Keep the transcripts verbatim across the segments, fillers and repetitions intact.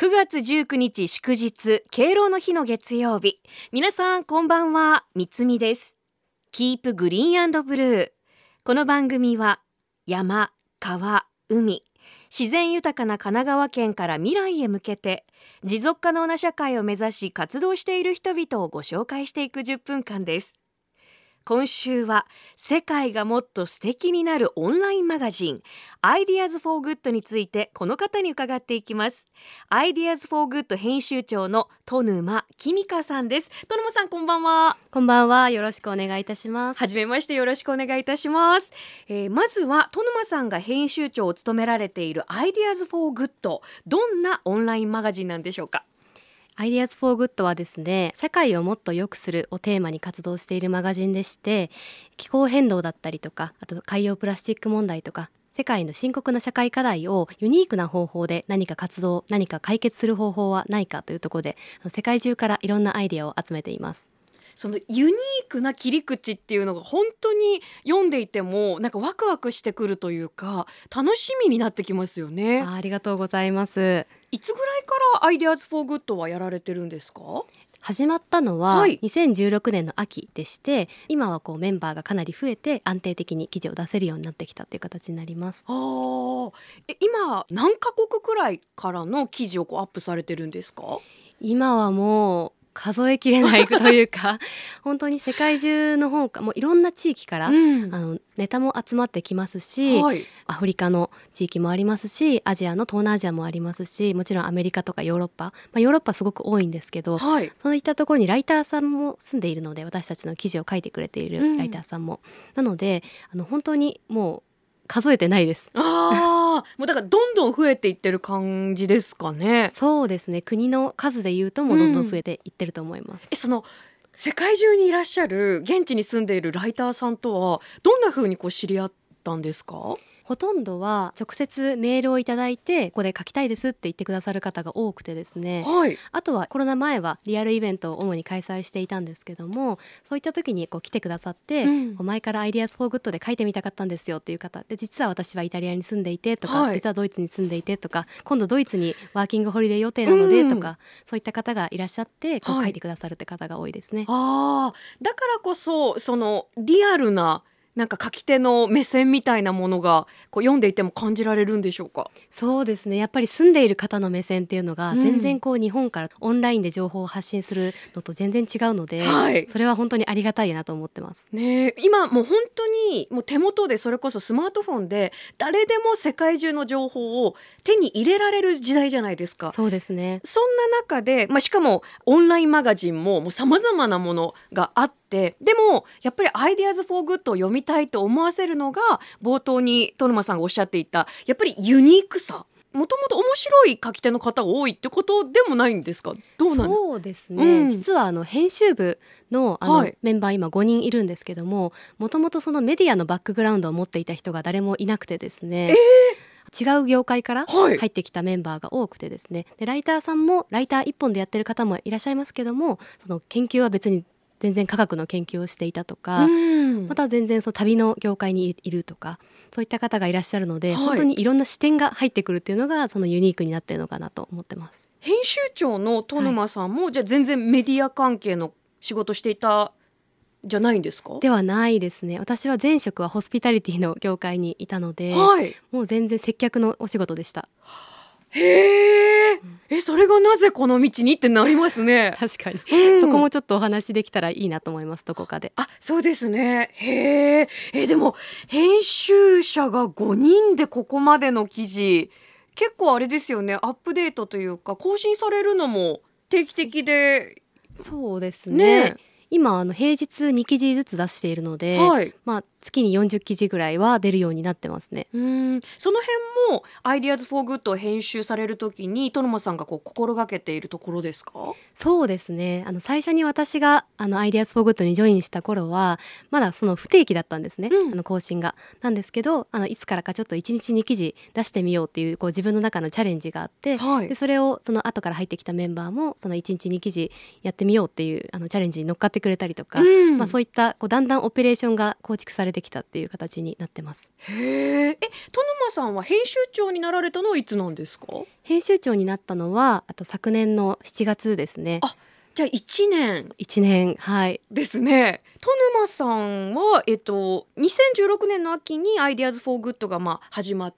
くがつじゅうくにち祝日、敬老の日の月曜日。皆さんこんばんは、みつみです。キープグリーン&ブルー。この番組は山、川、海、自然豊かな神奈川県から未来へ向けて持続可能な社会を目指し活動している人々をご紹介していくじゅっぷんかんです。今週は世界がもっと素敵になるオンラインマガジン Ideas for Good についてこの方に伺っていきます。 Ideas for Good 編集長の戸沼君香さんです。戸沼さんこんばんは。 こんばんは、よろしくお願いいたします。 はじめまして、よろしくお願いいたします。えー、まずは戸沼さんが編集長を務められている Ideas for Good、 どんなオンラインマガジンなんでしょうか。 Ideas for Good はですね、社会をもっと良くするをテーマに活動しているマガジンでして、気候変動だったりとか、あと海洋プラスチック問題とか、世界の深刻な社会課題をユニークな方法で何か活動、何か解決する方法はないかというところで、世界中からいろんなアイデアを集めています。 そのユニークな切り口っていうのが本当に読んでいてもなんかワクワクしてくるというか、楽しみになってきますよね。 あ, ありがとうございます。 いつぐらいから Ideas for Good はやられてるんですか。 始まったのははいにせんじゅうろくねんの秋でして、今はこうメンバーがかなり増えて安定的に記事を出せるようになってきたという形になります。 あーえ今何カ国くらいからの記事をこうアップされてるんですか。 今はもう数えきれないというか本当に世界中の方かもういろんな地域から、 うん、 あのネタも集まってきますし、 はい、 アフリカの地域もありますし、アジアの東南アジアもありますし、もちろんアメリカとかヨーロッパ、まあ、ヨーロッパすごく多いんですけど、 はい、 そういったところにライターさんも住んでいるので、私たちの記事を書いてくれているライターさんも、うん、なのであの本当にもう数えてないです。 あもうだからどんどん増えていってる感じですかね。 そうですね、国の数でいうともうどんどん増えていってると思います。 うん、えその世界中にいらっしゃる現地に住んでいるライターさんとはどんな風にこう知り合ったんですか。 ほとんどは直接メールをいただいて、ここで書きたいですって言ってくださる方が多くてですね、 はい、 あとはコロナ前はリアルイベントを主に開催していたんですけども、そういった時にこう来てくださって、うん、前から Ideas for Good で書いてみたかったんですよっていう方で、実は私はイタリアに住んでいてとか、はい、実はドイツに住んでいてとか、今度ドイツにワーキングホリデー予定なのでとか、うん、そういった方がいらっしゃってこう書いてくださるって方が多いですね。 はい、あだからこそそのリアルななんか書き手の目線みたいなものがこう読んでいても感じられるんでしょうか。 そうですね、やっぱり住んでいる方の目線っていうのが全然こう日本からオンラインで情報を発信するのと全然違うので、はい、それは本当にありがたいなと思ってます、 ね、今もう本当にもう手元でそれこそスマートフォンで誰でも世界中の情報を手に入れられる時代じゃないですか。 そうですね。 そんな中で、まあ、しかもオンラインマガジンもさまざまなものがあって、でもやっぱり Ideas for Good を読みたいと思わせるのが冒頭に戸沼さんがおっしゃっていたやっぱりユニークさ。もともと面白い書き手の方が多いってことでもないんですか。どうなんですか。 そうですね、うん、実はあの編集部 の, あの、はい、メンバー今ごにんいるんですけども、もともとそのメディアのバックグラウンドを持っていた人が誰もいなくてですね、えー、違う業界から入ってきたメンバーが多くてですね、でライターさんもライター一本でやってる方もいらっしゃいますけども、その研究は別に全然科学の研究をしていたとか、うん、また全然その旅の業界にいるとか、そういった方がいらっしゃるので、はい、本当にいろんな視点が入ってくるっていうのがそのユニークになっているのかなと思ってます。 編集長の戸沼さんも、はい、じゃあ全然メディア関係の仕事していたじゃないんですか。 ではないですね。私は前職はホスピタリティの業界にいたので、 はい、 もう全然接客のお仕事でした。 へー、うん、えそれがなぜこの道にってなりますね。 確かに、うん、そこもちょっとお話できたらいいなと思います、どこかで。 あ、そうですね。へー、えでも編集者がごにんでここまでの記事、結構あれですよね、アップデートというか更新されるのも定期的で。 そうですね、 ね、 今あの平日に記事ずつ出しているので、はい、まあ、月によんじゅっきじぐらいは出るようになってますね。 うーん、その辺も Ideas for Good を編集されるときに戸沼さんがこう心がけているところですか。 そうですね、あの最初に私があの Ideas for Good にジョインした頃はまだその不定期だったんですね、うん、あの更新がなんですけど、あのいつからかちょっといちにちに記事出してみようっていう、こう自分の中のチャレンジがあって、はい、でそれをその後から入ってきたメンバーもそのいちにちに記事やってみようっていうあのチャレンジに乗っかってくれたりとか、 うんまあ、そういったこうだんだんオペレーションが構築されてきたっていう形になってます。 へーえ、戸沼さんは編集長になられたのはいつなんですか？ 編集長になったのはあと昨年のしちがつですね。 あ、じゃあいちねんいちねん、はいですね。戸沼さんは、えっと、にせんじゅうろくねんの秋に Ideas for Good がまあ始まって、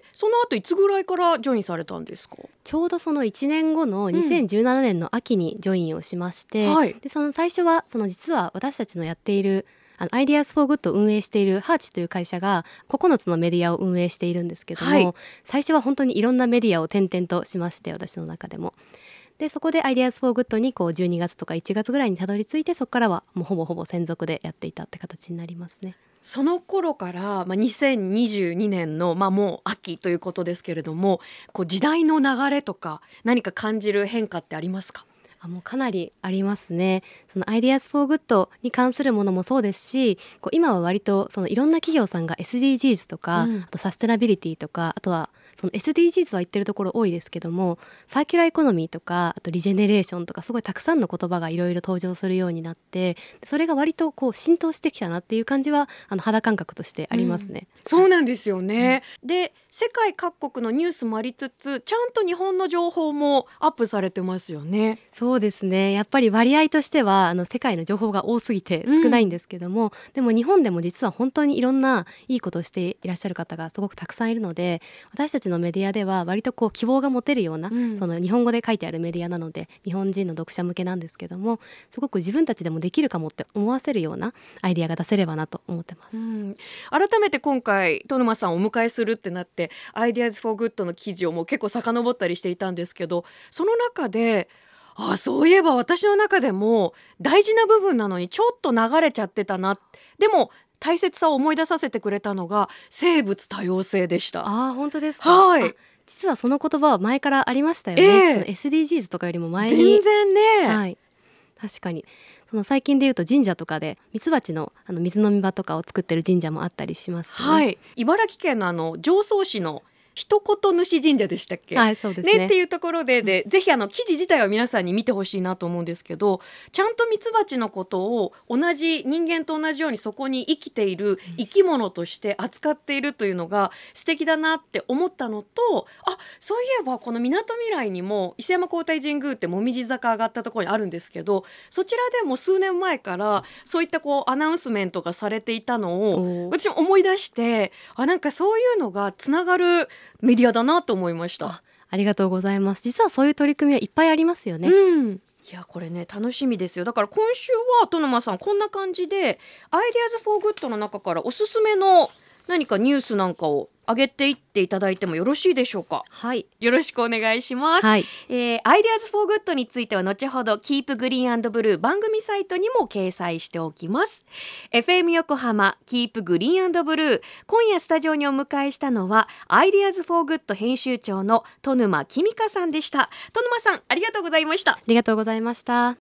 その後いつぐらいからジョインされたんですか？ ちょうどそのいちねんごのにせんじゅうななねんの秋にジョインをしまして、 うんはい、 でその最初はその実は私たちのやっているあの Ideas for Good を運営しているハーチという会社がここのつのメディアを運営しているんですけども、はい、最初は本当にいろんなメディアを転々としまして、私の中でもでそこで Ideas for Good にこうじゅうにがつとかいちがつぐらいにたどり着いて、そこからはもうほぼほぼ専属でやっていたって形になりますね。 その頃から、まあ、にせんにじゅうにねんの、まあ、もう秋ということですけれども、こう時代の流れとか何か感じる変化ってありますか？ あもうかなりありますね。その Ideas for Good に関するものもそうですし、こう今は割とそのいろんな企業さんが エスディージーズ とか、うん、あとサステナビリティとか、あとはその エスディージーズ は言ってるところ多いですけども、サーキュラーエコノミーとかあとリジェネレーションとかすごいたくさんの言葉がいろいろ登場するようになって、それが割とこう浸透してきたなっていう感じはあの肌感覚としてありますね、 うん、そうなんですよね、うん、で世界各国のニュースもありつつ、ちゃんと日本の情報もアップされてますよね。 そうですね、やっぱり割合としてはあの世界の情報が多すぎて少ないんですけども、うん、でも日本でも実は本当にいろんないいことをしていらっしゃる方がすごくたくさんいるので、私たちのメディアでは割とこう希望が持てるような、うん、その日本語で書いてあるメディアなので日本人の読者向けなんですけども、すごく自分たちでもできるかもって思わせるようなアイデアが出せればなと思ってます、うん、 改めて今回戸沼さんをお迎えするってなって Ideas for Good の記事をもう結構遡ったりしていたんですけど、その中であそういえば私の中でも大事な部分なのにちょっと流れちゃってたな、でも大切さを思い出させてくれたのが生物多様性でした。 あ本当ですか？ はい、 実はその言葉は前からありましたよね、えー、エスディージーズ とかよりも前に全然ね、 はい、確かにその最近でいうと神社とかでミツバチ の, あの水飲み場とかを作ってる神社もあったりします、ねはい、茨城県のあの常総市の一言主神社でしたっけ、 はいそうですね、 ねっていうところで、で、うん、ぜひあの記事自体は皆さんに見てほしいなと思うんですけど、ちゃんとミツバチのことを同じ人間と同じようにそこに生きている生き物として扱っているというのが素敵だなって思ったのと、あそういえばこのみなとみらいにも伊勢山皇大神宮ってもみじ坂上がったところにあるんですけど、そちらでも数年前からそういったこうアナウンスメントがされていたのを私も思い出して、あなんかそういうのがつながるメディアだなと思いました。 あ, ありがとうございます。実はそういう取り組みはいっぱいありますよね、 うん、いやこれね楽しみですよ。だから今週は戸沼さんこんな感じで Ideas for Good の中からおすすめの何かニュースなんかを上げていっていただいてもよろしいでしょうか？ はい、 よろしくお願いします、はいえー、Ideas for Good については後ほど Keep Green and Blue 番組サイトにも掲載しておきます。 エフエム 横浜 Keep Green and Blue、 今夜スタジオにお迎えしたのは Ideas for Good 編集長の戸沼君香さんでした。戸沼さんありがとうございました。 ありがとうございました。